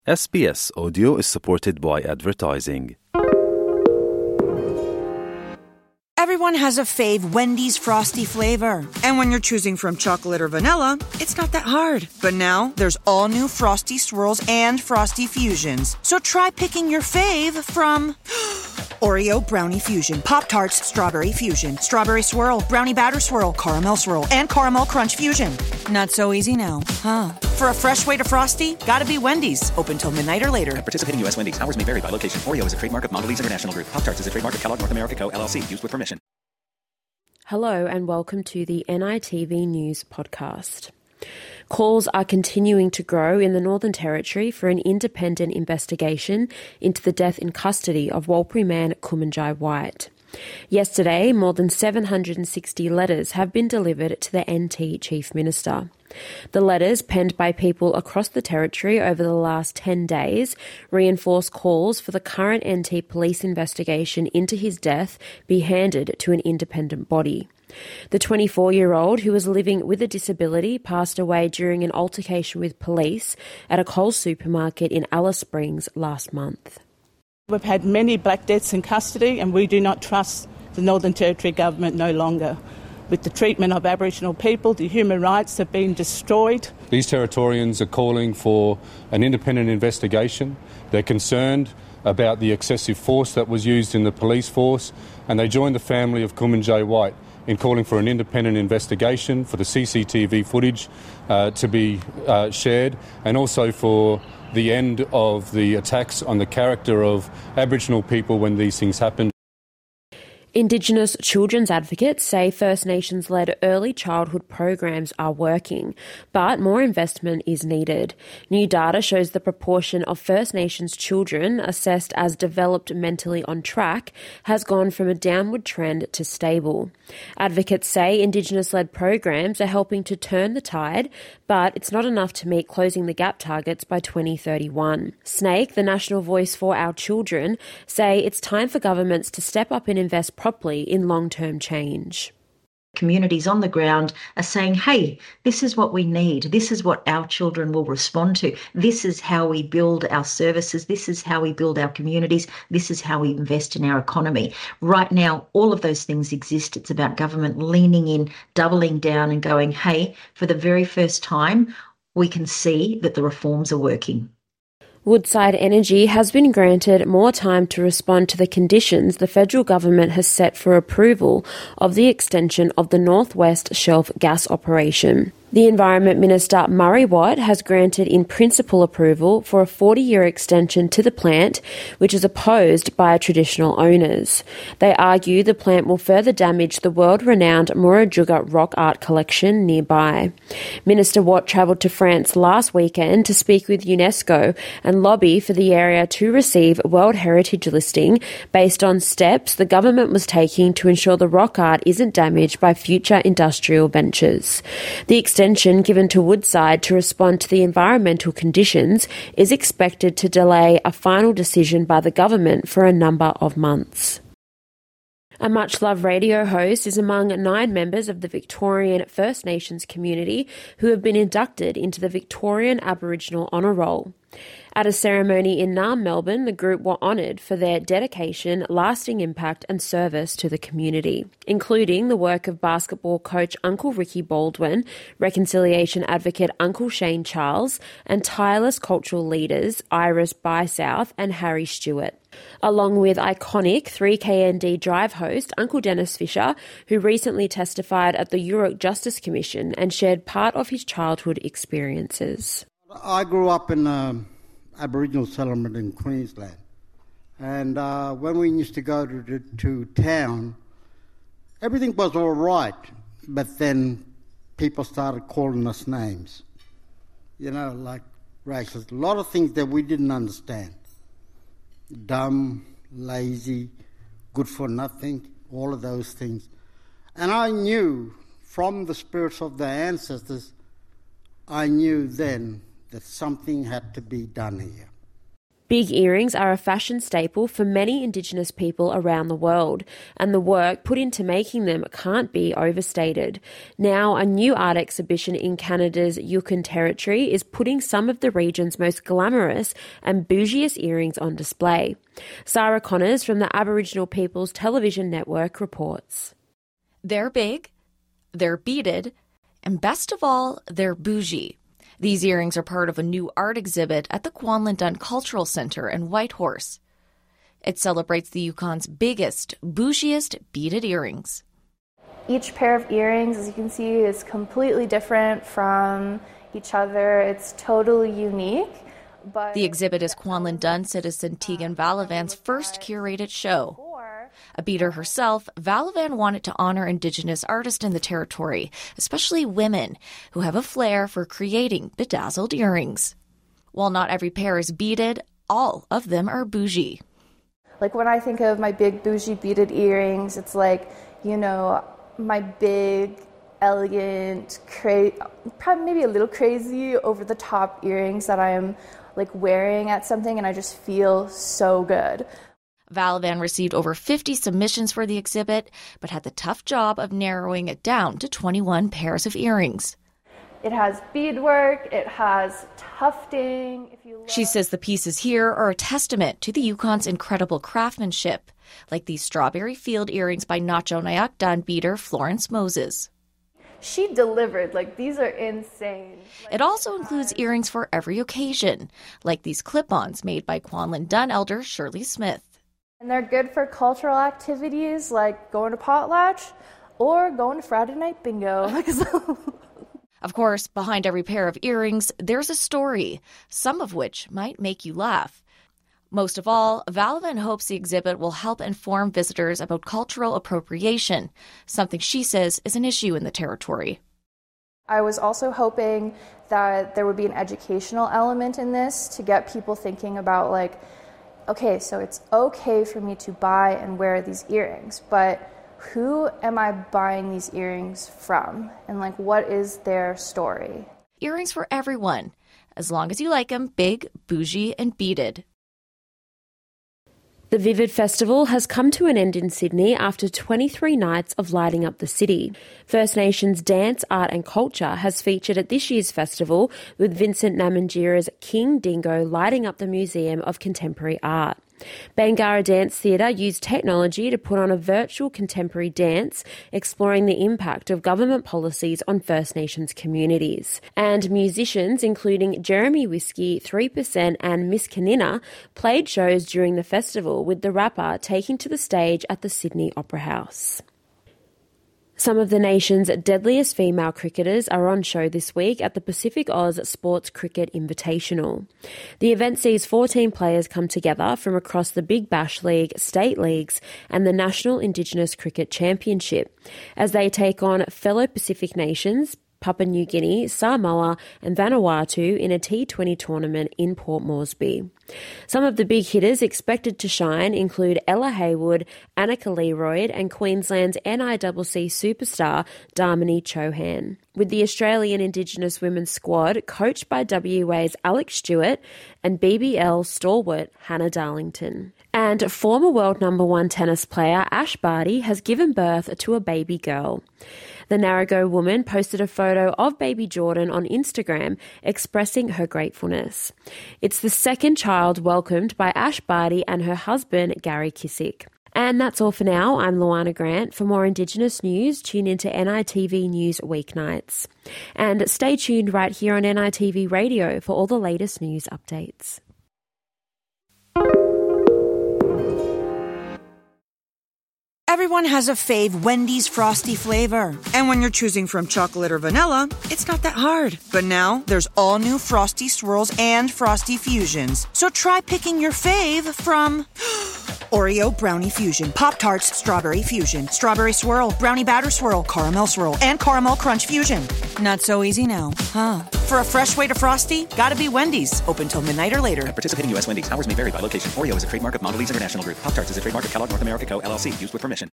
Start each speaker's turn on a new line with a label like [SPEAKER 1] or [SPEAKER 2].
[SPEAKER 1] SBS Audio is supported by advertising.
[SPEAKER 2] Everyone has a fave Wendy's Frosty flavor. And when you're choosing from chocolate or vanilla, it's not that hard. But now, there's all new Frosty Swirls and Frosty Fusions. So try picking your fave from Oreo Brownie Fusion, Pop-Tarts Strawberry Fusion, Strawberry Swirl, Brownie Batter Swirl, Caramel Swirl, and Caramel Crunch Fusion. Not so easy now, huh? For a fresh way to Frosty, gotta be Wendy's. Open till midnight or later.
[SPEAKER 3] At participating U.S. Wendy's. Hours may vary by location. Oreo is a trademark of Mondelez International Group. Pop-Tarts is a trademark of Kellogg North America Co., LLC. Used with permission.
[SPEAKER 4] Hello and welcome to the NITV News podcast. Calls are continuing to grow in the Northern Territory for an independent investigation into the death in custody of Warlpiri man Kumanjai White. Yesterday, more than 760 letters have been delivered to the NT Chief Minister. The letters, penned by people across the Territory over the last 10 days, reinforce calls for the current NT police investigation into his death be handed to an independent body. The 24-year-old, who was living with a disability, passed away during an altercation with police at a Coles supermarket in Alice Springs last month.
[SPEAKER 5] We've had many black deaths in custody and we do not trust the Northern Territory government no longer. With the treatment of Aboriginal people, the human rights have been destroyed.
[SPEAKER 6] These Territorians are calling for an independent investigation. They're concerned about the excessive force that was used in the police force, and they join the family of Kumanjai White in calling for an independent investigation, for the CCTV footage to be shared, and also for the end of the attacks on the character of Aboriginal people when these things happen.
[SPEAKER 4] Indigenous children's advocates say First Nations-led early childhood programs are working, but more investment is needed. New data shows the proportion of First Nations children assessed as developed mentally on track has gone from a downward trend to stable. Advocates say Indigenous-led programs are helping to turn the tide, but it's not enough to meet closing the gap targets by 2031. SNAKE, the National Voice for Our Children, say it's time for governments to step up and invest properly in long-term change.
[SPEAKER 7] Communities on the ground are saying, hey, this is what we need. This is what our children will respond to. This is how we build our services. This is how we build our communities. This is how we invest in our economy. Right now, all of those things exist. It's about government leaning in, doubling down and going, hey, for the very first time, we can see that the reforms are working.
[SPEAKER 4] Woodside Energy has been granted more time to respond to the conditions the federal government has set for approval of the extension of the North West Shelf gas operation. The Environment Minister Murray Watt has granted in principle approval for a 40-year extension to the plant, which is opposed by traditional owners. They argue the plant will further damage the world-renowned Murujuga rock art collection nearby. Minister Watt travelled to France last weekend to speak with UNESCO and lobby for the area to receive World Heritage listing based on steps the government was taking to ensure the rock art isn't damaged by future industrial ventures. The extension given to Woodside to respond to the environmental conditions is expected to delay a final decision by the government for a number of months. A much-loved radio host is among 9 members of the Victorian First Nations community who have been inducted into the Victorian Aboriginal Honour Roll. At a ceremony in Naarm, Melbourne, the group were honoured for their dedication, lasting impact and service to the community, including the work of basketball coach Uncle Ricky Baldwin, reconciliation advocate Uncle Shane Charles, and tireless cultural leaders Iris Bysouth and Harry Stewart, along with iconic 3KND Drive host Uncle Dennis Fisher, who recently testified at the Yoorrook Justice Commission and shared part of his childhood experiences.
[SPEAKER 8] I grew up in an Aboriginal settlement in Queensland, and when we used to go to town, everything was all right, but then people started calling us names, like racist. A lot of things that we didn't understand. Dumb, lazy, good for nothing, all of those things. And I knew from the spirits of the ancestors, I knew then that something had to be done here.
[SPEAKER 4] Big earrings are a fashion staple for many Indigenous people around the world, and the work put into making them can't be overstated. Now, a new art exhibition in Canada's Yukon Territory is putting some of the region's most glamorous and bougiest earrings on display. Sarah Connors from the Aboriginal People's Television Network reports.
[SPEAKER 9] They're big, they're beaded, and best of all, they're bougie. These earrings are part of a new art exhibit at the Kwanlin Dun Cultural Centre in Whitehorse. It celebrates the Yukon's biggest, bougiest beaded earrings.
[SPEAKER 10] Each pair of earrings, as you can see, is completely different from each other. It's totally unique. But
[SPEAKER 9] the exhibit is Kwanlin Dun citizen Tegan Valavan's first curated show. A beader herself, Valavan wanted to honor Indigenous artists in the territory, especially women, who have a flair for creating bedazzled earrings. While not every pair is beaded, all of them are bougie.
[SPEAKER 10] Like when I think of my big bougie beaded earrings, it's like, you know, my big, elegant, probably maybe a little crazy, over-the-top earrings that I'm like wearing at something, and I just feel so good.
[SPEAKER 9] Valavan received over 50 submissions for the exhibit, but had the tough job of narrowing it down to 21 pairs of earrings.
[SPEAKER 10] It has beadwork, it has tufting.
[SPEAKER 9] She says the pieces here are a testament to the Yukon's incredible craftsmanship, like these strawberry field earrings by Nacho Nayak Dun beader Florence Moses.
[SPEAKER 10] She delivered, these are insane.
[SPEAKER 9] It also includes earrings for every occasion, like these clip-ons made by Kwanlin Dun elder Shirley Smith.
[SPEAKER 10] And they're good for cultural activities like going to potlatch or going to Friday night bingo.
[SPEAKER 9] Of course, behind every pair of earrings, there's a story, some of which might make you laugh. Most of all, Valavan hopes the exhibit will help inform visitors about cultural appropriation, something she says is an issue in the territory.
[SPEAKER 10] I was also hoping that there would be an educational element in this to get people thinking about okay, so it's okay for me to buy and wear these earrings, but who am I buying these earrings from? And what is their story?
[SPEAKER 9] Earrings for everyone, as long as you like them big, bougie, and beaded.
[SPEAKER 4] The Vivid Festival has come to an end in Sydney after 23 nights of lighting up the city. First Nations dance, art and culture has featured at this year's festival, with Vincent Namatjira's King Dingo lighting up the Museum of Contemporary Art. Bangarra Dance Theatre used technology to put on a virtual contemporary dance exploring the impact of government policies on First Nations communities. And musicians, including Jeremy Whiskey, 3% and Miss Kanina, played shows during the festival, with the rapper taking to the stage at the Sydney Opera House. Some of the nation's deadliest female cricketers are on show this week at the Pacific Oz Sports Cricket Invitational. The event sees 14 players come together from across the Big Bash League, state leagues and the National Indigenous Cricket Championship as they take on fellow Pacific nations, Papua New Guinea, Samoa and Vanuatu in a T20 tournament in Port Moresby. Some of the big hitters expected to shine include Ella Haywood, Annika Leroyd and Queensland's NICC superstar Dharmini Chauhan, with the Australian Indigenous women's squad coached by WA's Alex Stewart and BBL stalwart Hannah Darlington. And former world #1 tennis player Ash Barty has given birth to a baby girl. The Narragansett woman posted a photo of baby Jordan on Instagram expressing her gratefulness. It's the second child welcomed by Ash Barty and her husband Gary Kissick. And that's all for now. I'm Luana Grant. For more Indigenous news, tune into NITV News weeknights. And stay tuned right here on NITV Radio for all the latest news updates.
[SPEAKER 2] Everyone has a fave Wendy's Frosty flavor. And when you're choosing from chocolate or vanilla, it's not that hard. But now, there's all new Frosty Swirls and Frosty Fusions. So try picking your fave from Oreo Brownie Fusion, Pop-Tarts Strawberry Fusion, Strawberry Swirl, Brownie Batter Swirl, Caramel Swirl, and Caramel Crunch Fusion. Not so easy now, huh? For a fresh way to Frosty, gotta be Wendy's. Open till midnight or later.
[SPEAKER 3] At participating U.S. Wendy's. Hours may vary by location. Oreo is a trademark of Mondelez International Group. Pop-Tarts is a trademark of Kellogg North America Co., LLC. Used with permission.